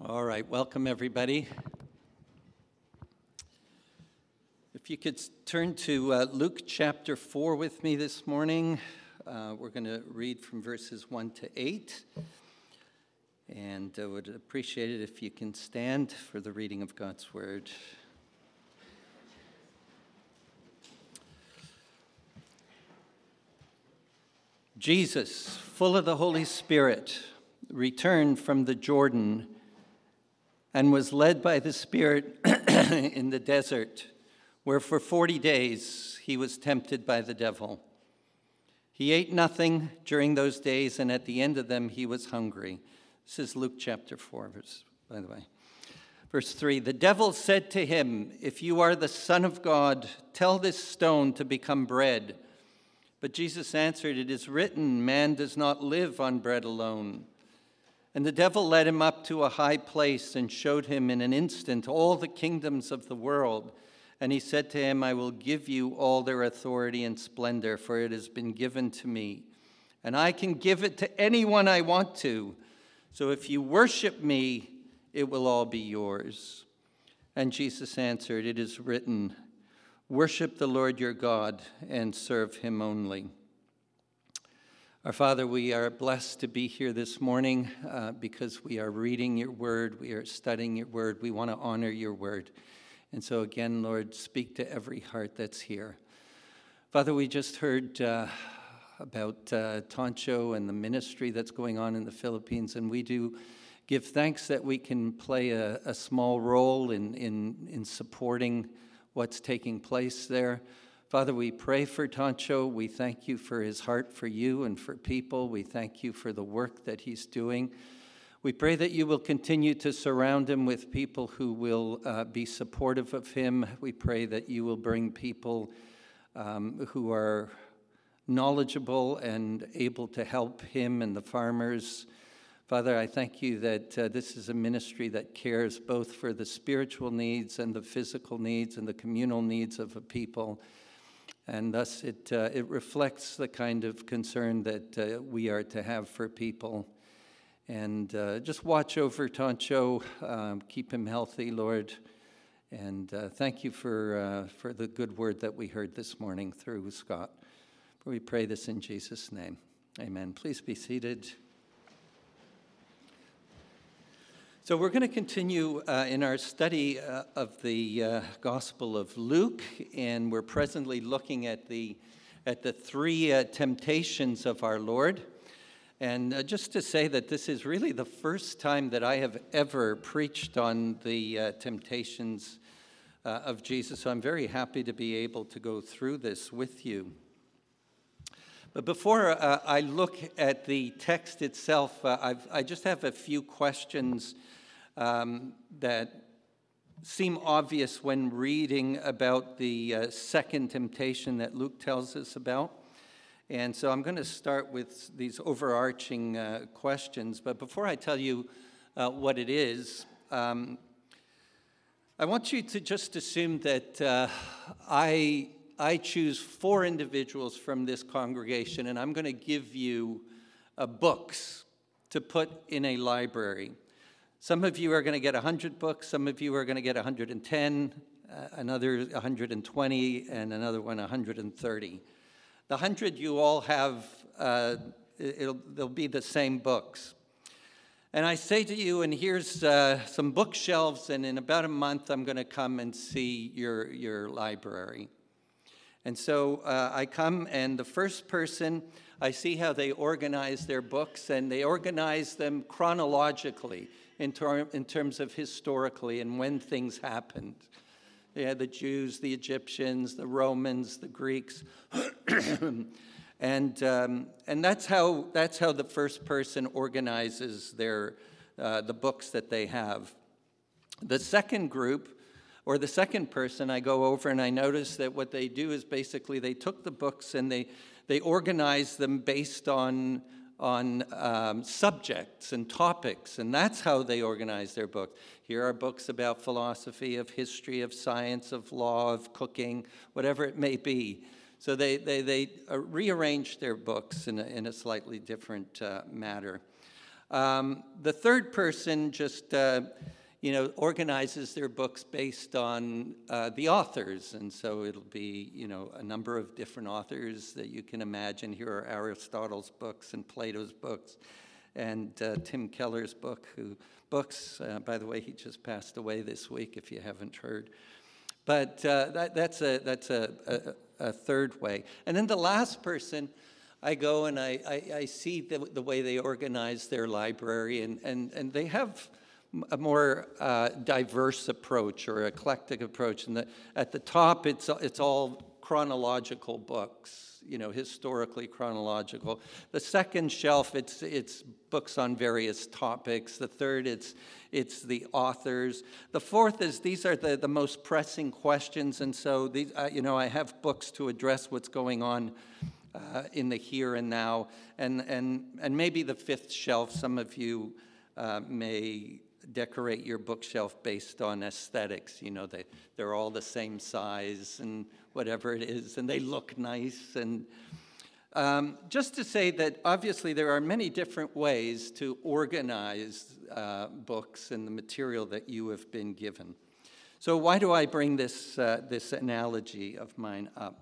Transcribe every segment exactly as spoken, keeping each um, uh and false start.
All right, welcome everybody. If you could turn to uh, Luke chapter four with me this morning. Uh, we're going to read from verses one to eight. And I would appreciate it if you can stand for the reading of God's word. Jesus, full of the Holy Spirit, returned from the Jordan and was led by the Spirit in the desert, where for forty days he was tempted by the devil. He ate nothing during those days, and at the end of them he was hungry. This is Luke chapter four, verse, by the way. Verse three, the devil said to him, "If you are the Son of God, tell this stone to become bread." But Jesus answered, "It is written, man does not live on bread alone." And the devil led him up to a high place and showed him in an instant all the kingdoms of the world. And he said to him, "I will give you all their authority and splendor, for it has been given to me. And I can give it to anyone I want to. So if you worship me, it will all be yours." And Jesus answered, "It is written, worship the Lord your God and serve him only." Our Father, we are blessed to be here this morning uh, because we are reading your word, we are studying your word, we want to honor your word. And so again, Lord, speak to every heart that's here. Father, we just heard uh, about uh, Toncho and the ministry that's going on in the Philippines, and we do give thanks that we can play a, a small role in, in, in supporting what's taking place there. Father, we pray for Toncho. We thank you for his heart for you and for people. We thank you for the work that he's doing. We pray that you will continue to surround him with people who will uh, be supportive of him. We pray that you will bring people um, who are knowledgeable and able to help him and the farmers. Father, I thank you that uh, this is a ministry that cares both for the spiritual needs and the physical needs and the communal needs of a people. And thus it uh, it reflects the kind of concern that uh, we are to have for people. And uh, just watch over Toncho, um, keep him healthy, Lord. And uh, thank you for uh, for the good word that we heard this morning through Scott. We pray this in Jesus' name. Amen. Please be seated. So we're going to continue uh, in our study uh, of the uh, Gospel of Luke, and we're presently looking at the at the three uh, temptations of our Lord. And uh, just to say that this is really the first time that I have ever preached on the uh, temptations uh, of Jesus, so I'm very happy to be able to go through this with you. But before uh, I look at the text itself, uh, I've, I just have a few questions um, that seem obvious when reading about the uh, second temptation that Luke tells us about. And so I'm going to start with these overarching uh, questions. But before I tell you uh, what it is, um, I want you to just assume that uh, I... I choose four individuals from this congregation, and I'm going to give you uh, books to put in a library. Some of you are going to get one hundred books, some of you are going to get one hundred ten, uh, another one hundred twenty, and another one one hundred thirty. The one hundred you all have, uh, it'll, they'll be the same books. And I say to you, and here's uh, some bookshelves, and in about a month I'm going to come and see your, your library. And so uh, I come, and the first person, I see how they organize their books, and they organize them chronologically in, ter- in terms of historically and when things happened. Yeah, the Jews, the Egyptians, the Romans, the Greeks, and um, and that's how that's how the first person organizes their uh, the books that they have. The second group. Or the second person, I go over and I notice that what they do is basically they took the books and they they organized them based on on um, subjects and topics, and that's how they organize their books. Here are books about philosophy, of history, of science, of law, of cooking, whatever it may be. So they they they uh, rearrange their books in a, in a slightly different uh, matter. Um, the third person just, uh, you know, organizes their books based on uh, the authors. And so it'll be, you know, a number of different authors that you can imagine. Here are Aristotle's books and Plato's books and uh, Tim Keller's book, who books, uh, by the way, he just passed away this week, if you haven't heard. But uh, that, that's, a, that's a, a, a third way. And then the last person, I go and I, I, I see the, the way they organize their library, and, and, and they have a more uh, diverse approach or eclectic approach. And the, at the top, it's, it's all chronological books, you know, historically chronological. The second shelf, it's it's books on various topics. The third, it's it's the authors. The fourth is these are the, the most pressing questions, and so these, uh, you know, I have books to address what's going on uh, in the here and now, and and and maybe the fifth shelf. Some of you uh, may decorate your bookshelf based on aesthetics. You know, they they're all the same size and whatever it is, and they look nice. And um, just to say that obviously there are many different ways to organize uh, books and the material that you have been given. So why do I bring this uh, this analogy of mine up?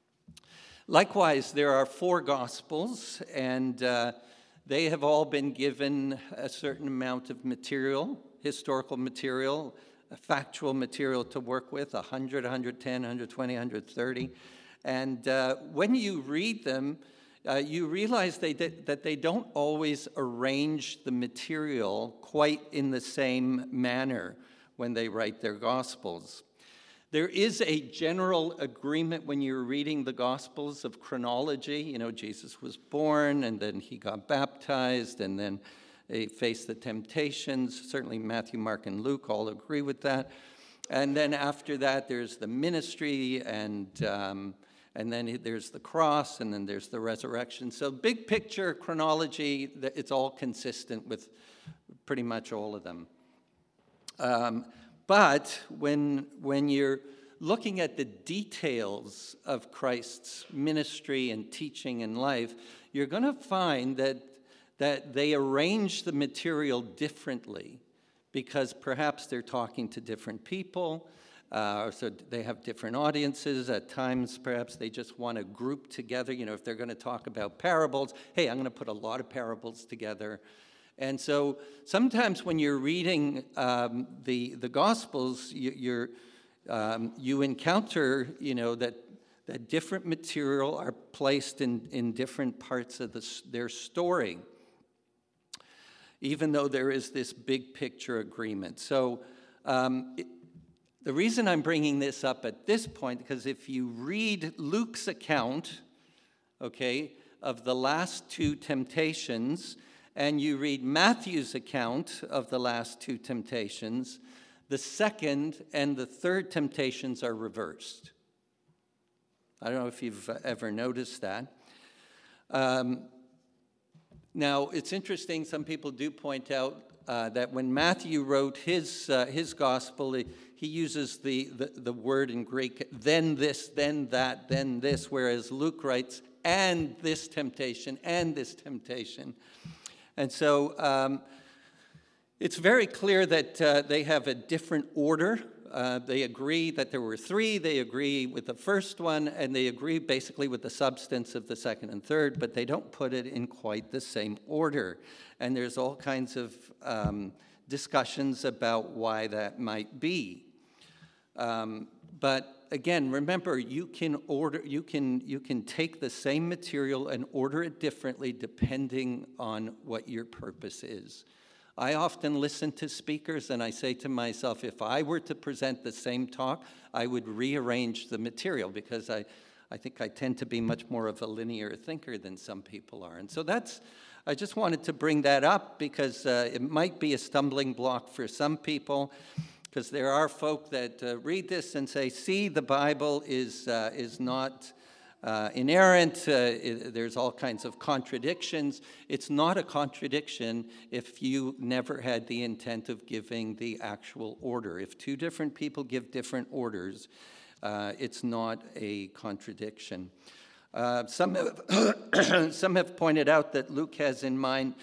Likewise, there are four Gospels, and uh, they have all been given a certain amount of material, historical material, factual material to work with, one hundred, one hundred ten, one hundred twenty, one hundred thirty. And uh, when you read them, uh, you realize they did, that they don't always arrange the material quite in the same manner when they write their Gospels. There is a general agreement when you're reading the Gospels of chronology. You know, Jesus was born, and then he got baptized, and then they faced the temptations. Certainly Matthew, Mark, and Luke all agree with that. And then after that, there's the ministry, and um, and then there's the cross, and then there's the resurrection. So big picture chronology, it's all consistent with pretty much all of them. Um, but when when you're looking at the details of Christ's ministry and teaching and life, you're going to find that that they arrange the material differently because perhaps they're talking to different people, uh, so they have different audiences. At times, perhaps they just want to group together. You know, if they're going to talk about parables, hey, I'm going to put a lot of parables together. And so sometimes when you're reading um, the the Gospels, you, you're um, you encounter, you know, that that different material are placed in in different parts of the, their story, even though there is this big picture agreement. So um, it, the reason I'm bringing this up at this point, because if you read Luke's account, okay, of the last two temptations, and you read Matthew's account of the last two temptations, the second and the third temptations are reversed. I don't know if you've ever noticed that. Um, now, it's interesting, some people do point out uh, that when Matthew wrote his uh, his gospel, he, he uses the, the, the word in Greek, then this, then that, then this, whereas Luke writes, and this temptation, and this temptation. And so um, it's very clear that uh, they have a different order. Uh, they agree that there were three. They agree with the first one, and they agree basically with the substance of the second and third, but they don't put it in quite the same order. And there's all kinds of um, discussions about why that might be. Um, but again, remember, you can order, you can you can take the same material and order it differently depending on what your purpose is. I often listen to speakers and I say to myself, if I were to present the same talk, I would rearrange the material because I, I think I tend to be much more of a linear thinker than some people are. And so that's, I just wanted to bring that up because uh, it might be a stumbling block for some people. Because there are folk that uh, read this and say, see, the Bible is uh, is not uh, inerrant. Uh, it, there's all kinds of contradictions. It's not a contradiction if you never had the intent of giving the actual order. If two different people give different orders, uh, it's not a contradiction. Uh, some have some have pointed out that Luke has in mind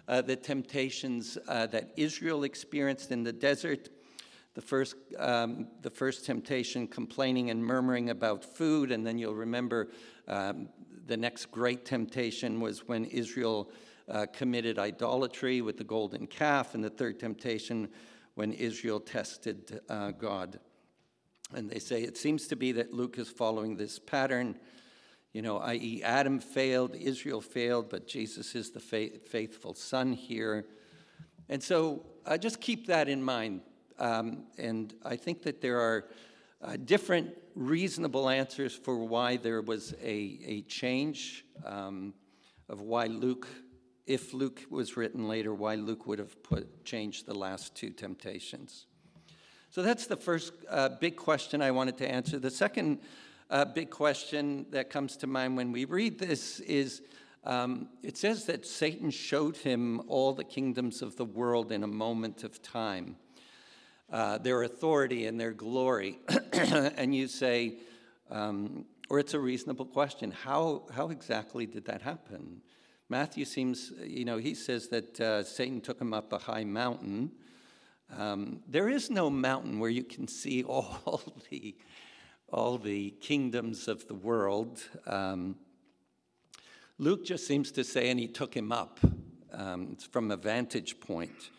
uh, the temptations uh, that Israel experienced in the desert. The first, um, the first temptation, complaining and murmuring about food, and then you'll remember um, the next great temptation was when Israel uh, committed idolatry with the golden calf, and the third temptation when Israel tested uh, God. And they say it seems to be that Luke is following this pattern, you know, that is. Adam failed, Israel failed, but Jesus is the faith, faithful son here. And so uh, just keep that in mind. Um, and I think that there are uh, different reasonable answers for why there was a, a change um, of why Luke, if Luke was written later, why Luke would have put changed the last two temptations. So that's the first uh, big question I wanted to answer. The second uh, big question that comes to mind when we read this is, um, it says that Satan showed him all the kingdoms of the world in a moment of time. Uh, their authority and their glory. And you say, um, or it's a reasonable question, how how exactly did that happen? Matthew seems, you know, he says that uh, Satan took him up a high mountain. Um, there is no mountain where you can see all the, all the kingdoms of the world. Um, Luke just seems to say, and he took him up. Um, it's from a vantage point.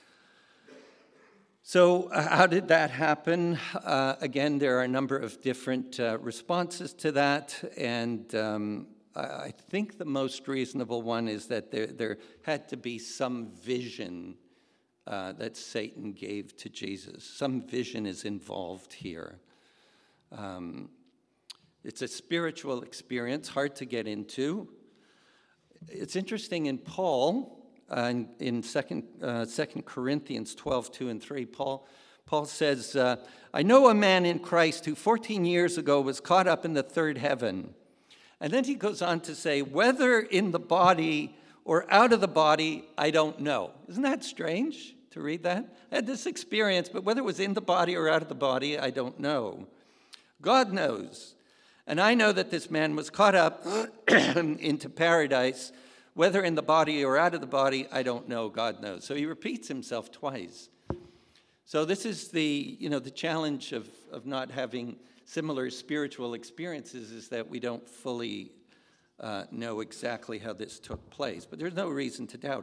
So uh, how did that happen? Uh, again, there are a number of different uh, responses to that, and um, I, I think the most reasonable one is that there, there had to be some vision uh, that Satan gave to Jesus. Some vision is involved here. Um, it's a spiritual experience, hard to get into. It's interesting in Paul. Uh, in in second, uh, Second Corinthians twelve, two and three, Paul, Paul says, uh, I know a man in Christ who fourteen years ago was caught up in the third heaven. And then he goes on to say, whether in the body or out of the body, I don't know. Isn't that strange to read that? I had this experience, but whether it was in the body or out of the body, I don't know. God knows. And I know that this man was caught up into paradise. Whether in the body or out of the body, I don't know. God knows. So he repeats himself twice. So this is the, you know, the challenge of, of not having similar spiritual experiences is that we don't fully uh, know exactly how this took place. But there's no reason to doubt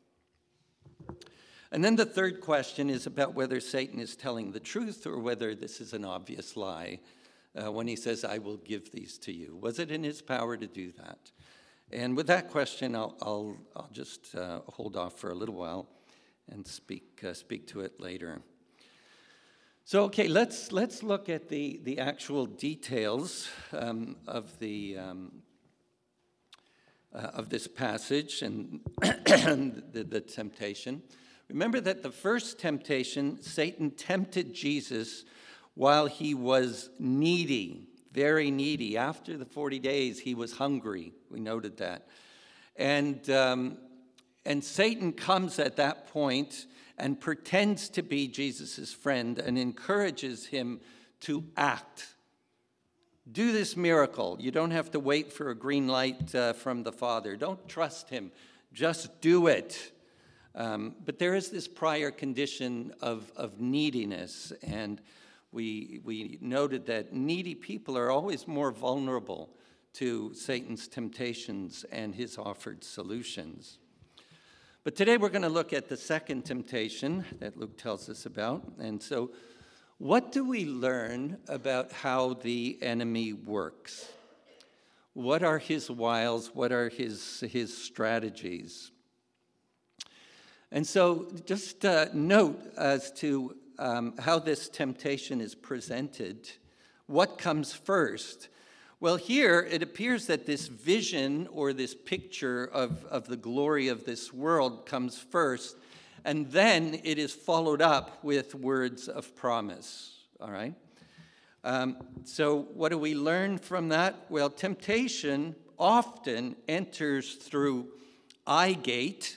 it. And then the third question is about whether Satan is telling the truth or whether this is an obvious lie uh, when he says, I will give these to you. Was it in his power to do that? And with that question, I'll, I'll, I'll just uh, hold off for a little while and speak uh, speak to it later. So, okay, let's let's look at the, the actual details um, of the um, uh, of this passage and the, the temptation. Remember that the first temptation, Satan tempted Jesus while he was needy. Very needy. After the forty days, he was hungry. We noted that. And, um, and Satan comes at that point and pretends to be Jesus' friend and encourages him to act. Do this miracle. You don't have to wait for a green light uh, from the Father. Don't trust him. Just do it. Um, but there is this prior condition of, of neediness, and We we noted that needy people are always more vulnerable to Satan's temptations and his offered solutions. But today we're going to look at the second temptation that Luke tells us about. And so what do we learn about how the enemy works? What are his wiles? What are his, his strategies? And so just uh, note as to Um, how this temptation is presented. What comes first? Well, here it appears that this vision or this picture of, of the glory of this world comes first, and then it is followed up with words of promise. All right? Um, so what do we learn from that? Well, temptation often enters through eye gate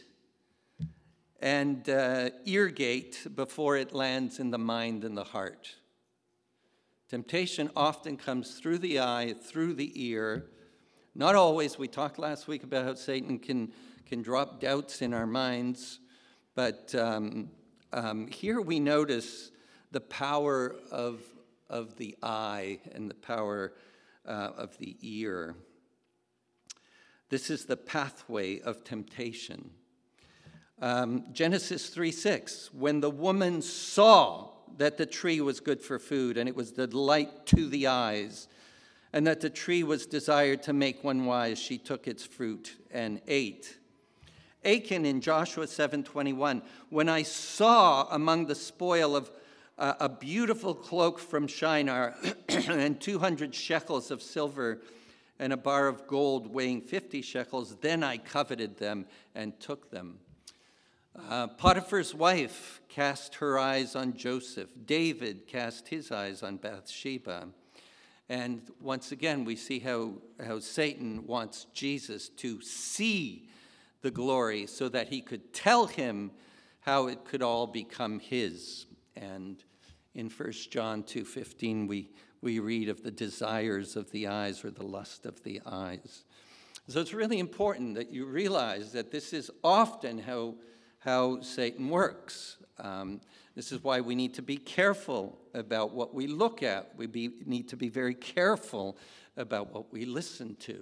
and uh, ear gate before it lands in the mind and the heart. Temptation often comes through the eye, through the ear. Not always. We talked last week about how Satan can, can drop doubts in our minds. But um, um, here we notice the power of, of the eye and the power uh, of the ear. This is the pathway of temptation. Um, Genesis three six, when the woman saw that the tree was good for food, and it was the delight to the eyes, and that the tree was desired to make one wise, she took its fruit and ate. Achan in Joshua seven twenty-one, when I saw among the spoil of uh, a beautiful cloak from Shinar and two hundred shekels of silver and a bar of gold weighing fifty shekels, then I coveted them and took them. Uh, Potiphar's wife cast her eyes on Joseph. David cast his eyes on Bathsheba. And once again, we see how, how Satan wants Jesus to see the glory so that he could tell him how it could all become his. And in First John two fifteen, we, we read of the desires of the eyes, or the lust of the eyes. So it's really important that you realize that this is often how how Satan works. Um, this is why we need to be careful about what we look at. We be, need to be very careful about what we listen to.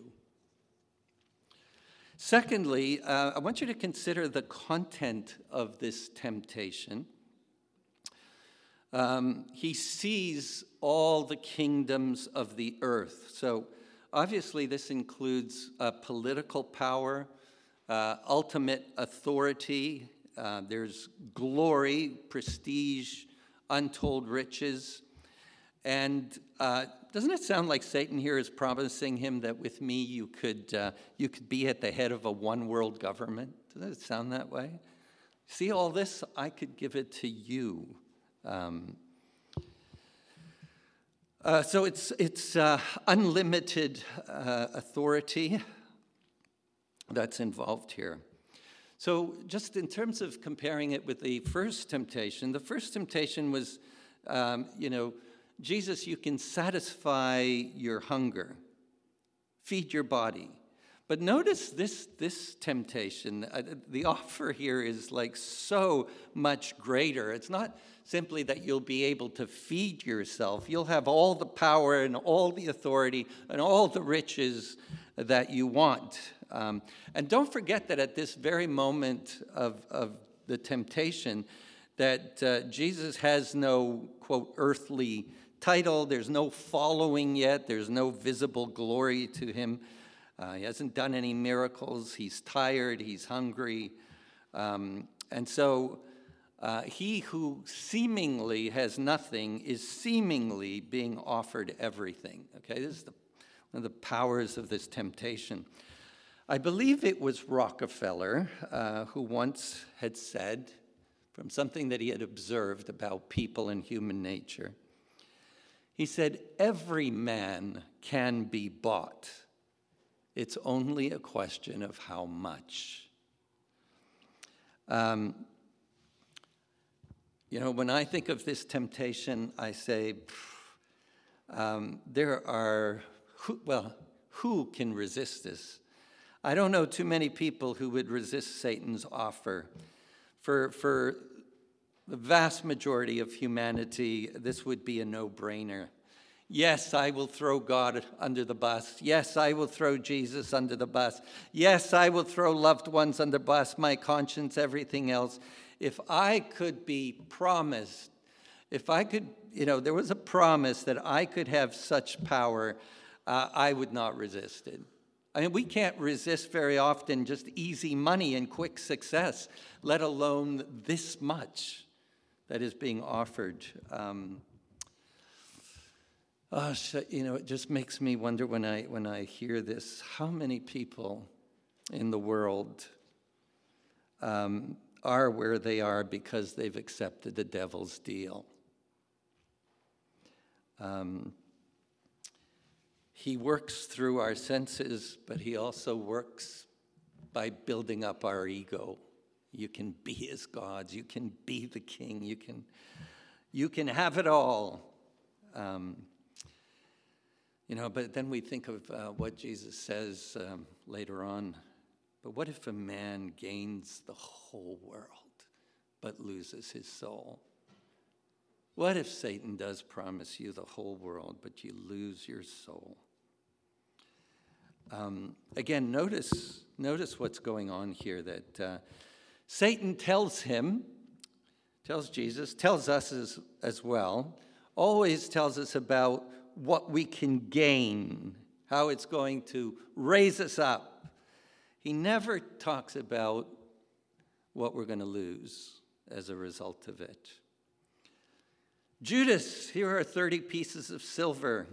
Secondly, uh, I want you to consider the content of this temptation. Um, he sees all the kingdoms of the earth. So obviously this includes uh, political power, uh, ultimate authority. Uh, there's glory, prestige, untold riches. And uh, doesn't it sound like Satan here is promising him that with me you could uh, you could be at the head of a one-world government? Doesn't it sound that way? See all this? I could give it to you. Um, uh, so it's it's uh, unlimited uh, authority that's involved here. So just in terms of comparing it with the first temptation, the first temptation was, um, you know, Jesus, you can satisfy your hunger, feed your body. But notice this, this temptation, uh, the offer here is like so much greater. It's not simply that you'll be able to feed yourself. You'll have all the power and all the authority and all the riches that you want. Um, and don't forget that at this very moment of, of the temptation, that uh, Jesus has no, quote, earthly title. There's no following yet. There's no visible glory to him. Uh, he hasn't done any miracles. He's tired. He's hungry. Um, and so uh, he who seemingly has nothing is seemingly being offered everything. Okay, this is the, one of the powers of this temptation. I believe it was Rockefeller uh, who once had said, from something that he had observed about people and human nature, he said, every man can be bought. It's only a question of how much. Um, you know, when I think of this temptation, I say, um, there are, who, well, who can resist this? I don't know too many people who would resist Satan's offer. For, for the vast majority of humanity, this would be a no-brainer. Yes, I will throw God under the bus. Yes, I will throw Jesus under the bus. Yes, I will throw loved ones under the bus, my conscience, everything else. If I could be promised, if I could, you know, there was a promise that I could have such power, uh, I would not resist it. I mean, we can't resist very often just easy money and quick success, let alone this much that is being offered. Um, oh, you know, it just makes me wonder when I when I hear this, how many people in the world um, are where they are because they've accepted the devil's deal. Um, He works through our senses, but he also works by building up our ego. You can be his gods. You can be the king. You can, you can have it all. Um, you know, but then we think of uh, what Jesus says um, later on But what if a man gains the whole world but loses his soul? What if Satan does promise you the whole world but you lose your soul? Um, again, notice, notice what's going on here, that uh, Satan tells him, tells Jesus, tells us as, as well, always tells us about what we can gain, how it's going to raise us up. He never talks about what we're going to lose as a result of it. Judas, here are thirty pieces of silver.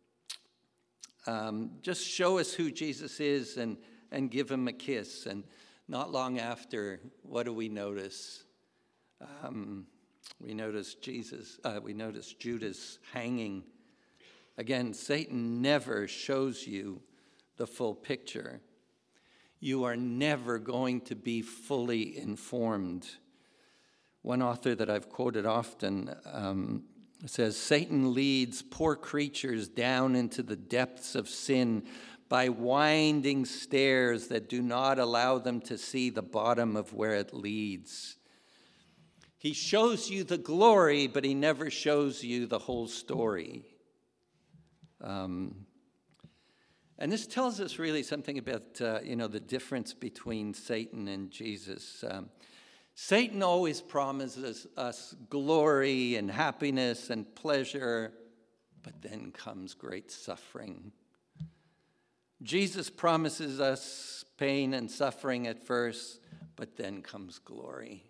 Um, just show us who Jesus is and, and give him a kiss. And not long after, what do we notice? Um, we notice Jesus, uh, we notice Judas hanging. Again, Satan never shows you the full picture. You are never going to be fully informed. One author that I've quoted often um, says, Satan leads poor creatures down into the depths of sin by winding stairs that do not allow them to see the bottom of where it leads. He shows you the glory, but he never shows you the whole story. Um, and this tells us really something about, uh, you know, the difference between Satan and Jesus. Um, Satan always promises us glory and happiness and pleasure, but then comes great suffering. Jesus promises us pain and suffering at first, but then comes glory.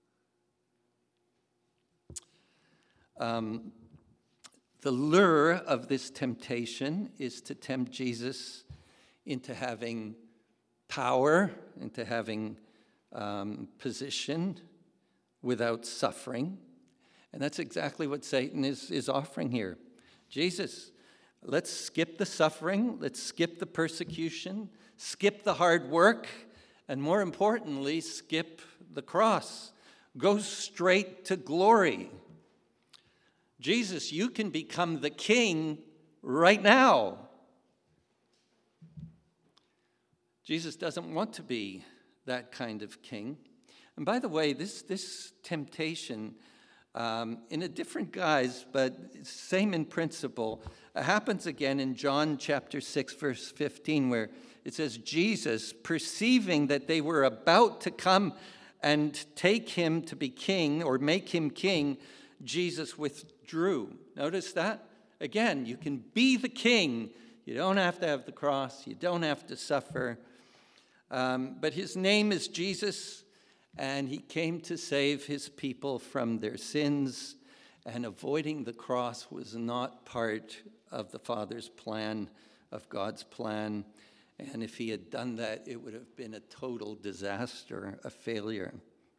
Um, the lure of this temptation is to tempt Jesus into having power, into having um, position without suffering. And that's exactly what Satan is, is offering here. Jesus, let's skip the suffering, let's skip the persecution, skip the hard work, and more importantly, skip the cross. Go straight to glory. Jesus, you can become the king right now. Jesus doesn't want to be that kind of king. And by the way, this, this temptation, um, in a different guise, but same in principle, uh, happens again in John chapter six, verse fifteen, where it says, Jesus, perceiving that they were about to come and take him to be king or make him king, Jesus withdrew. Notice that? Again, you can be the king. You don't have to have the cross. You don't have to suffer. Um, but his name is Jesus, and he came to save his people from their sins. And avoiding the cross was not part of the Father's plan, of God's plan. And if he had done that, it would have been a total disaster, a failure.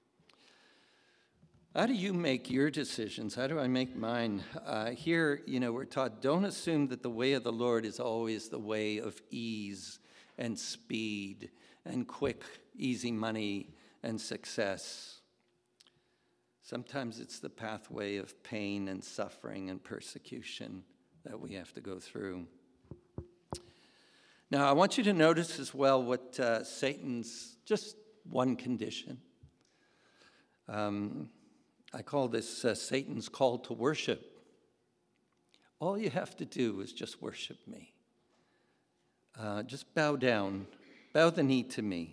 How do you make your decisions? How do I make mine? Uh, here, you know, we're taught, don't assume that the way of the Lord is always the way of ease and speed and quick, easy money and success. Sometimes it's the pathway of pain and suffering and persecution that we have to go through. Now, I want you to notice as well what uh, Satan's, just one condition. Um, I call this uh, Satan's call to worship. All you have to do is just worship me. Uh, just bow down, bow the knee to me.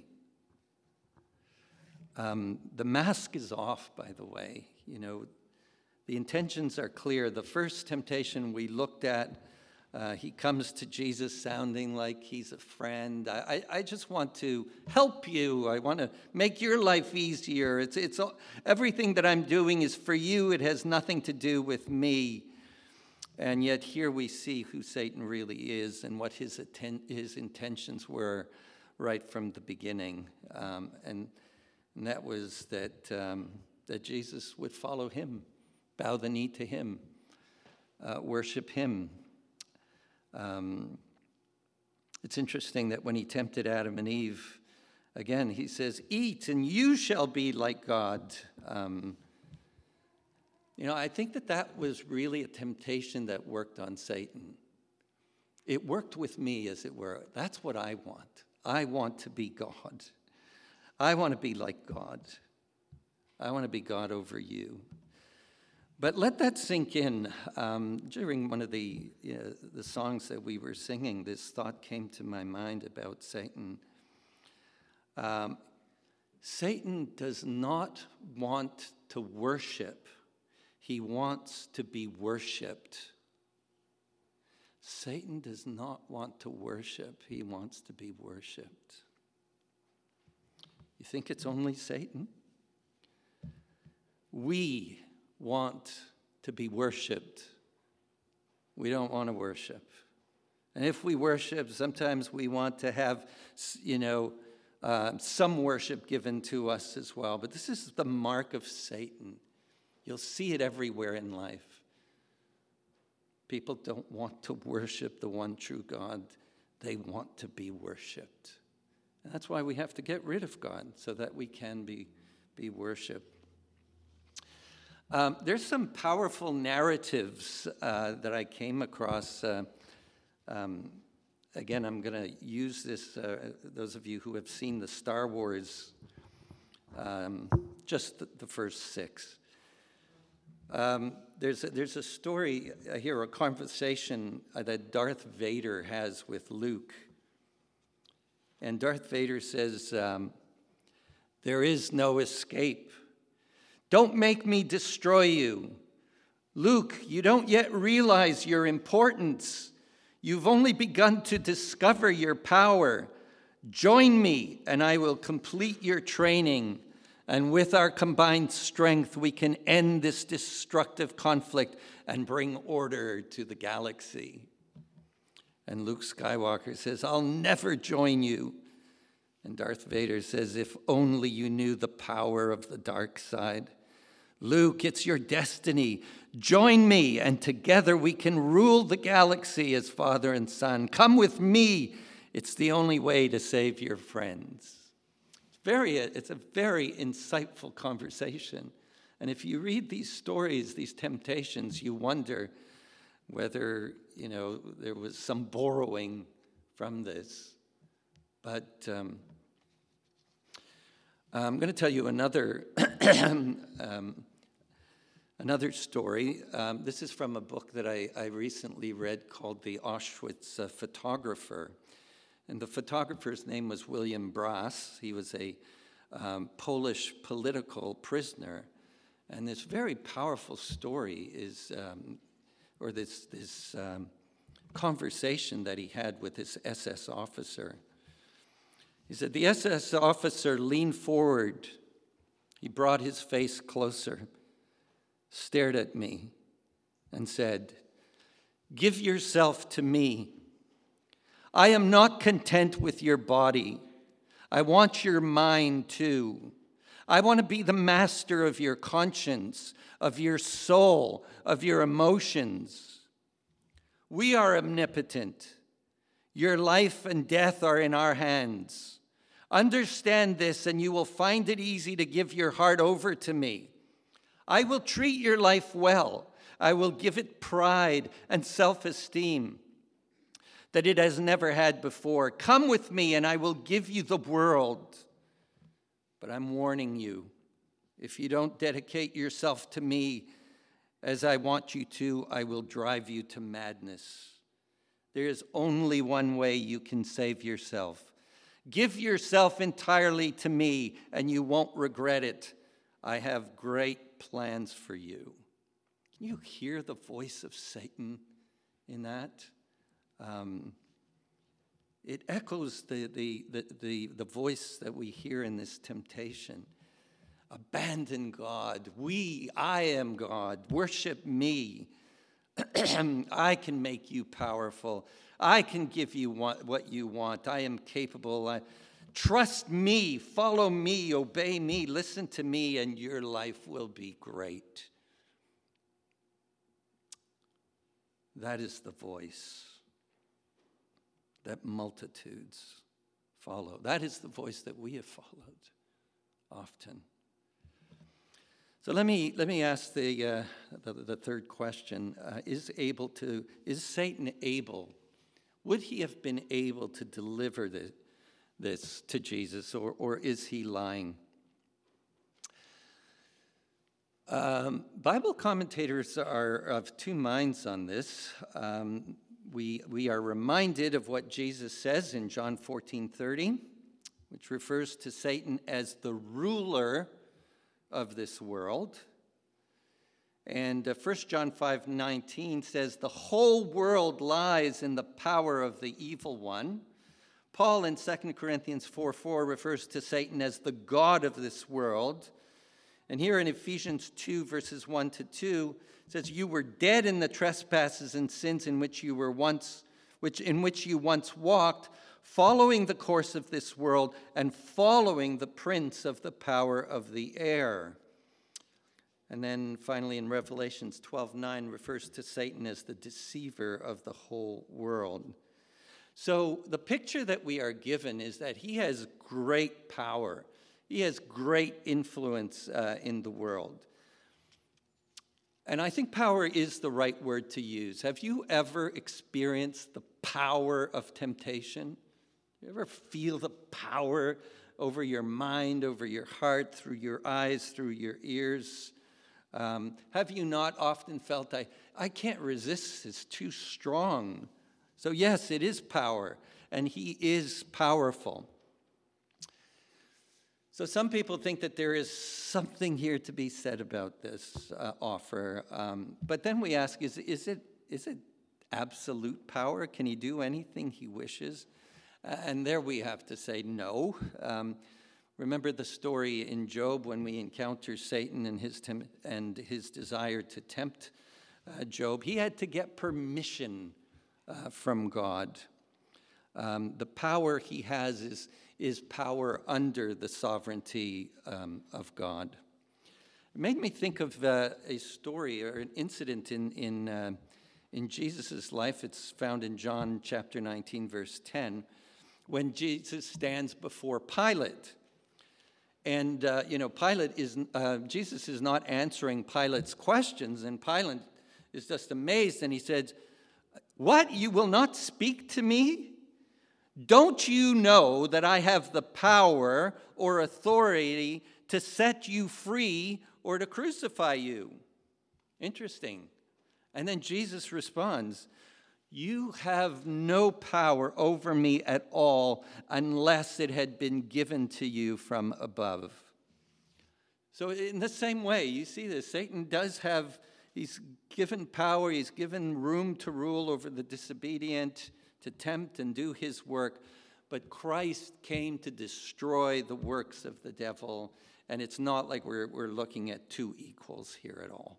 Um, the mask is off, by the way. You know, the intentions are clear. The first temptation we looked at, uh, he comes to Jesus sounding like he's a friend. I, I, I just want to help you. I want to make your life easier. It's, it's everything that I'm doing is for you. It has nothing to do with me. And yet here we see who Satan really is and what his, atten- his intentions were right from the beginning. Um, and, and that was that, um, that Jesus would follow him, bow the knee to him, uh, worship him. Um, it's interesting that when he tempted Adam and Eve, again, he says, eat and you shall be like God. Um, you know, I think that that was really a temptation that worked on Satan. It worked with me, as it were. That's what I want. I want to be God. I want to be like God. I want to be God over you. But let that sink in. Um, during one of the, you know, the songs that we were singing, this thought came to my mind about Satan. Um, Satan does not want to worship. He wants to be worshipped. Satan does not want to worship. He wants to be worshipped. You think it's only Satan? We want to be worshipped. We don't want to worship. And if we worship, sometimes we want to have, you know, uh, some worship given to us as well. But this is the mark of Satan. You'll see it everywhere in life. People don't want to worship the one true God. They want to be worshipped. And that's why we have to get rid of God, so that we can be, be worshipped. Um, there's some powerful narratives uh, that I came across. Uh, um, again, I'm going to use this, uh, those of you who have seen the Star Wars, um, just the, the first six. Um, there's, a, there's a story here, a conversation uh, that Darth Vader has with Luke. And Darth Vader says, um, there is no escape. Don't make me destroy you. Luke, you don't yet realize your importance. You've only begun to discover your power. Join me, and I will complete your training. And with our combined strength, we can end this destructive conflict and bring order to the galaxy. And Luke Skywalker says, I'll never join you. And Darth Vader says, if only you knew the power of the dark side. Luke, it's your destiny. Join me, and together we can rule the galaxy as father and son. Come with me. It's the only way to save your friends. It's very, it's a very insightful conversation. And if you read these stories, these temptations, you wonder whether, you know, there was some borrowing from this. But um, I'm going to tell you another um, another story. Um, this is from a book that I, I recently read called The Auschwitz uh, Photographer. And the photographer's name was William Brass. He was a um, Polish political prisoner. And this very powerful story is, um, or this, this um, conversation that he had with this S S officer. He said, the S S officer leaned forward. He brought his face closer, stared at me, and said, give yourself to me. I am not content with your body. I want your mind too. I want to be the master of your conscience, of your soul, of your emotions. We are omnipotent. Your life and death are in our hands. Understand this, and you will find it easy to give your heart over to me. I will treat your life well. I will give it pride and self-esteem that it has never had before. Come with me, and I will give you the world. But I'm warning you, if you don't dedicate yourself to me as I want you to, I will drive you to madness. There is only one way you can save yourself. Give yourself entirely to me, and you won't regret it. I have great plans for you. Can you hear the voice of Satan in that? Um, it echoes the, the, the, the, the voice that we hear in this temptation. Abandon God. We, I am God. Worship me. I can make you powerful. I can give you what you want. I am capable. I, trust me. Follow me. Obey me. Listen to me, and your life will be great. That is the voice that multitudes follow. That is the voice that we have followed often. So let me let me ask the uh, the, the third question: uh, Is able to is Satan able? Would he have been able to deliver the this to Jesus, or, or is he lying? Um, Bible commentators are of two minds on this. Um, we, we are reminded of what Jesus says in John fourteen thirty, which refers to Satan as the ruler of this world. And uh, First John five nineteen says, the whole world lies in the power of the evil one. Paul in Second Corinthians four four refers to Satan as the god of this world. And here in Ephesians two, verses one to two, it says, you were dead in the trespasses and sins in which you were once, which in which you once walked, following the course of this world and following the prince of the power of the air. And then finally in Revelations twelve nine refers to Satan as the deceiver of the whole world. So the picture that we are given is that he has great power. He has great influence uh, in the world. And I think power is the right word to use. Have you ever experienced the power of temptation? You ever feel the power over your mind, over your heart, through your eyes, through your ears? Um, have you not often felt, I, I can't resist, it's too strong? So yes, it is power, and he is powerful. So some people think that there is something here to be said about this uh, offer. Um, but then we ask, is, is, it, is it absolute power? Can he do anything he wishes? Uh, and there we have to say no. Um, remember the story in Job when we encounter Satan and his, tem- and his desire to tempt uh, Job. He had to get permission uh, from God. Um, the power he has is, is power under the sovereignty um, of God. It made me think of uh, a story or an incident in, in, uh, in Jesus' life. It's found in John chapter nineteen, verse ten, when Jesus stands before Pilate. And, uh, you know, Pilate is, uh, Jesus is not answering Pilate's questions, and Pilate is just amazed, and he says, what, you will not speak to me? Don't you know that I have the power or authority to set you free or to crucify you? Interesting. And then Jesus responds, you have no power over me at all unless it had been given to you from above. So in the same way, you see this, Satan does have, he's given power, he's given room to rule over the disobedient, to tempt and do his work, but Christ came to destroy the works of the devil, and it's not like we're, we're looking at two equals here at all.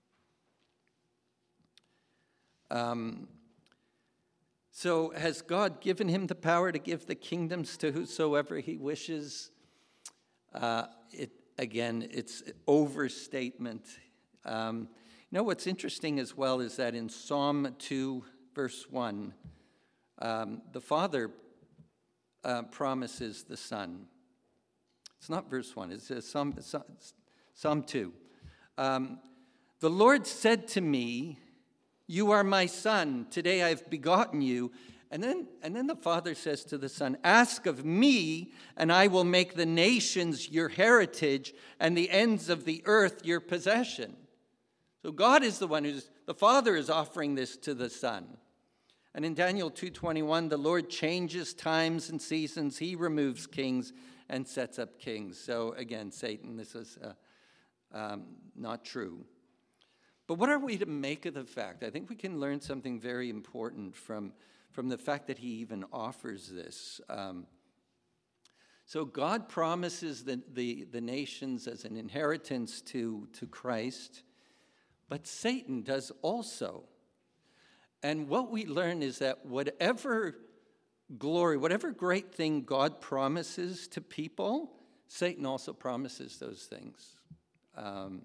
Um, so has God given him the power to give the kingdoms to whosoever he wishes? Uh, it again, it's overstatement. Um, you know what's interesting as well is that in Psalm two, verse one, Um, the Father uh, promises the Son. It's not verse one, it's uh, Psalm, Psalm two. Um, the Lord said to me, you are my son, today I've begotten you. And then, and then the Father says to the Son, ask of me, and I will make the nations your heritage and the ends of the earth your possession. So God is the one who's, the Father is offering this to the Son. And in Daniel two twenty-one, the Lord changes times and seasons. He removes kings and sets up kings. So again, Satan, this is uh, um, not true. But what are we to make of the fact? I think we can learn something very important from, from the fact that he even offers this. Um, so God promises the, the, the nations as an inheritance to, to Christ, but Satan does also. And what we learn is that whatever glory, whatever great thing God promises to people, Satan also promises those things. Um,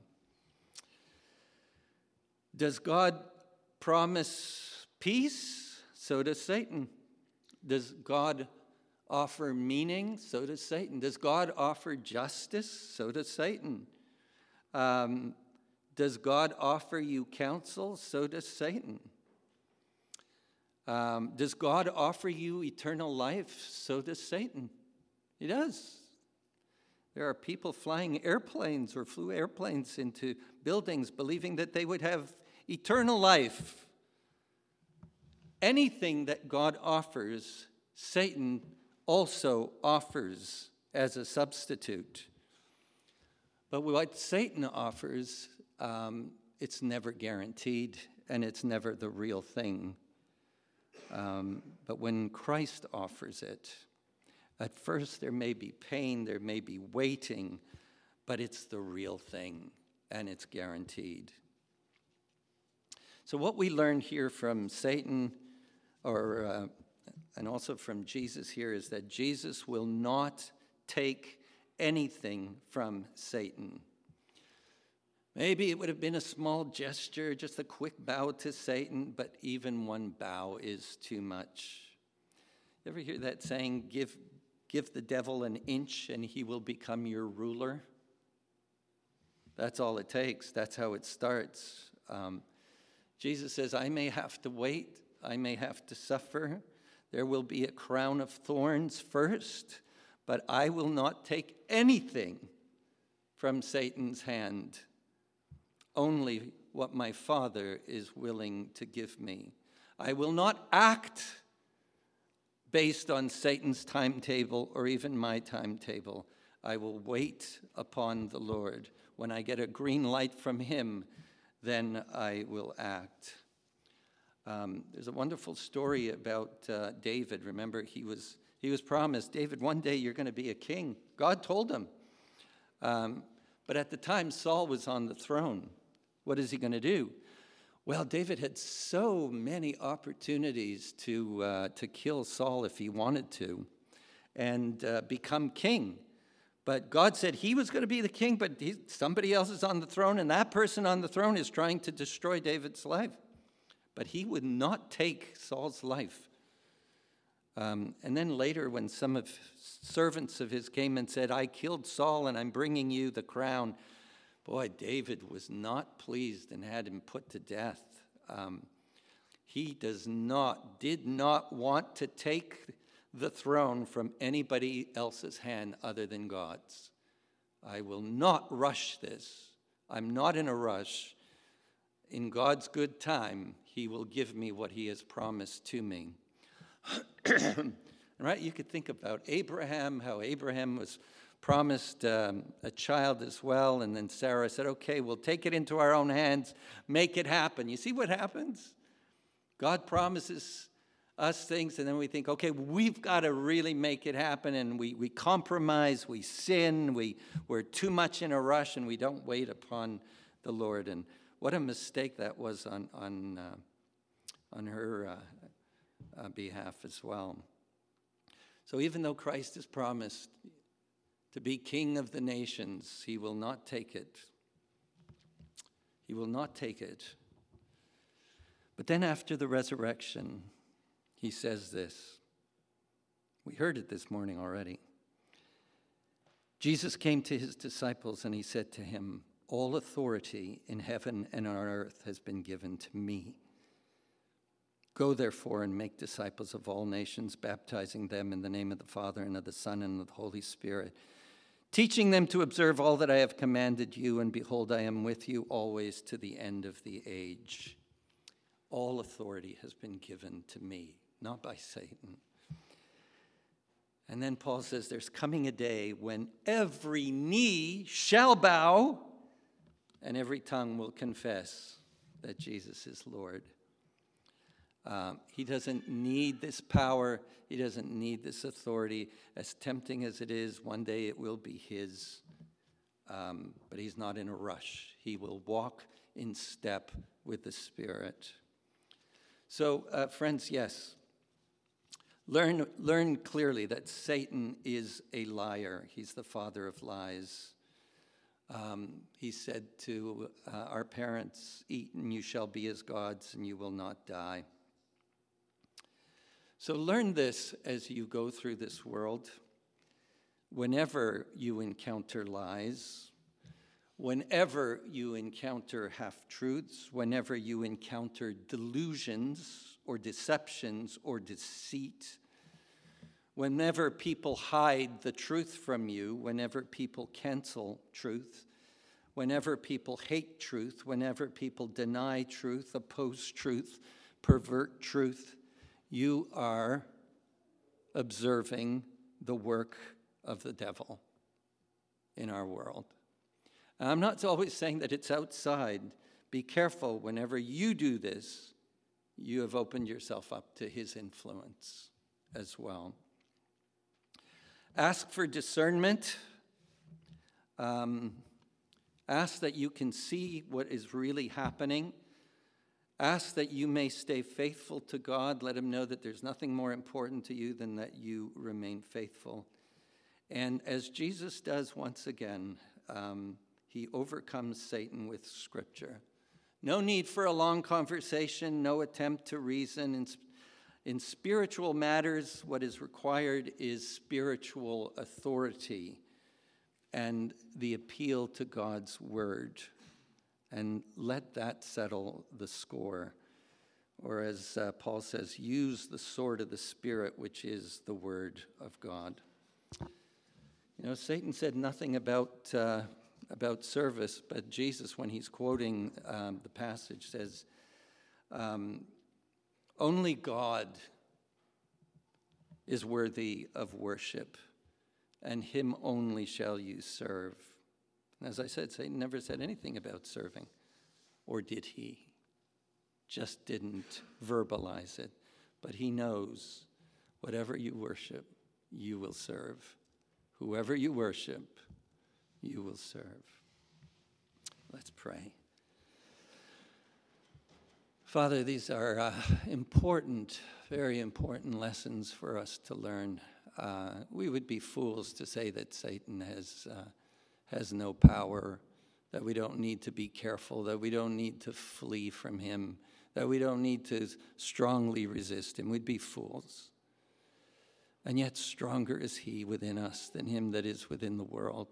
does God promise peace? So does Satan. Does God offer meaning? So does Satan. Does God offer justice? So does Satan. Um, does God offer you counsel? So does Satan. Um, does God offer you eternal life? So does Satan. He does. There are people flying airplanes or flew airplanes into buildings believing that they would have eternal life. Anything that God offers, Satan also offers as a substitute. But what Satan offers, um, it's never guaranteed, and it's never the real thing. Um, but when Christ offers it, at first there may be pain, there may be waiting, but it's the real thing, and it's guaranteed. So what we learn here from Satan, or uh, and also from Jesus here, is that Jesus will not take anything from Satan. Maybe it would have been a small gesture, just a quick bow to Satan, but even one bow is too much. You ever hear that saying, give, give the devil an inch and he will become your ruler? That's all it takes. That's how it starts. Um, Jesus says, I may have to wait. I may have to suffer. There will be a crown of thorns first, but I will not take anything from Satan's hand. Only what my Father is willing to give me. I will not act based on Satan's timetable or even my timetable. I will wait upon the Lord. When I get a green light from him, then I will act. Um, there's a wonderful story about uh, David. Remember, he was he was promised, David, one day you're going to be a king. God told him. Um, but at the time, Saul was on the throne. What is he going to do? Well, David had so many opportunities to uh, to kill Saul if he wanted to and uh, become king. But God said he was going to be the king, but he, somebody else is on the throne, and that person on the throne is trying to destroy David's life. But he would not take Saul's life. Um, and then later, when some of servants of his came and said, I killed Saul and I'm bringing you the crown, boy, David was not pleased and had him put to death. Um, he does not, did not want to take the throne from anybody else's hand other than God's. I will not rush this. I'm not in a rush. In God's good time, he will give me what he has promised to me. Right? You could think about Abraham, how Abraham was promised um, a child as well, and then Sarah said, okay, we'll take it into our own hands, make it happen. You see what happens? God promises us things, and then we think, okay, we've got to really make it happen, and we, we compromise, we sin, we, we're too much in a rush, and we don't wait upon the Lord. And what a mistake that was on, on, uh, on her uh, uh, behalf as well. So even though Christ is promised to be King of the nations, he will not take it. He will not take it. But then after the resurrection, he says this. We heard it this morning already. Jesus came to his disciples and he said to him, all authority in heaven and on earth has been given to me. Go therefore and make disciples of all nations, baptizing them in the name of the Father and of the Son and of the Holy Spirit, teaching them to observe all that I have commanded you, and behold, I am with you always to the end of the age. All authority has been given to me, not by Satan. And then Paul says there's coming a day when every knee shall bow and every tongue will confess that Jesus is Lord. Um, he doesn't need this power. He doesn't need this authority. As tempting as it is, one day it will be his. Um, but he's not in a rush. He will walk in step with the Spirit. So, uh, friends, yes, learn, learn clearly that Satan is a liar. He's the father of lies. Um, he said to uh, our parents, eat and you shall be as gods and you will not die. So learn this as you go through this world. Whenever you encounter lies, whenever you encounter half-truths, whenever you encounter delusions or deceptions or deceit, whenever people hide the truth from you, whenever people cancel truth, whenever people hate truth, whenever people deny truth, oppose truth, pervert truth, you are observing the work of the devil in our world. And I'm not always saying that it's outside. Be careful. Whenever you do this, you have opened yourself up to his influence as well. Ask for discernment. Um, ask that you can see what is really happening. Ask that you may stay faithful to God. Let him know that there's nothing more important to you than that you remain faithful. And as Jesus does once again, um, he overcomes Satan with Scripture. No need for a long conversation, no attempt to reason. In, in spiritual matters, what is required is spiritual authority and the appeal to God's word. And let that settle the score. Or as uh, Paul says, use the sword of the Spirit, which is the word of God. You know, Satan said nothing about uh, about service, but Jesus, when he's quoting um, the passage, says, um, only God is worthy of worship, and him only shall you serve. And as I said, Satan never said anything about serving, or did he? Just didn't verbalize it. But he knows whatever you worship, you will serve. Whoever you worship, you will serve. Let's pray. Father, these are uh, important, very important lessons for us to learn. Uh, we would be fools to say that Satan has uh, has no power, that we don't need to be careful, that we don't need to flee from him, that we don't need to strongly resist him. We'd be fools. And yet stronger is he within us than him that is within the world.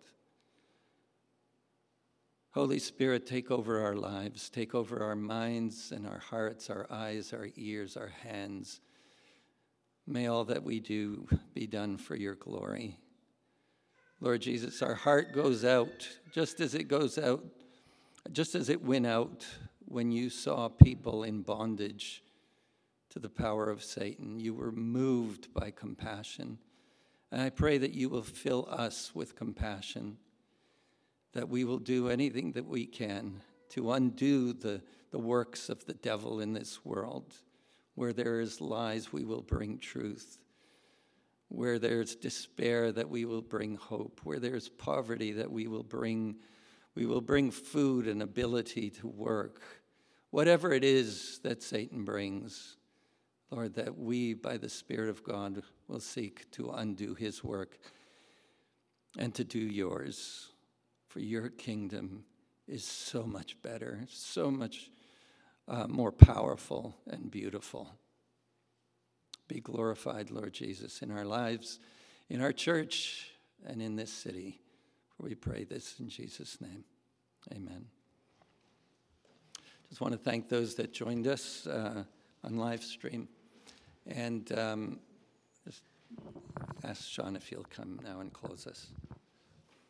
Holy Spirit, take over our lives, take over our minds and our hearts, our eyes, our ears, our hands. May all that we do be done for your glory. Lord Jesus, our heart goes out just as it goes out, just as it went out when you saw people in bondage to the power of Satan. You were moved by compassion. And I pray that you will fill us with compassion, that we will do anything that we can to undo the, the works of the devil in this world. Where there is lies, we will bring truth. Where there's despair, that we will bring hope. Where there's poverty, that we will bring, we will bring food and ability to work. Whatever it is that Satan brings, Lord, that we, by the Spirit of God, will seek to undo his work and to do yours. For your kingdom is so much better, so much uh, more powerful and beautiful. Be glorified, Lord Jesus, in our lives, in our church, and in this city. For we pray this in Jesus' name. Amen. Just want to thank those that joined us uh, on live stream. And um, just ask Sean if he'll come now and close us.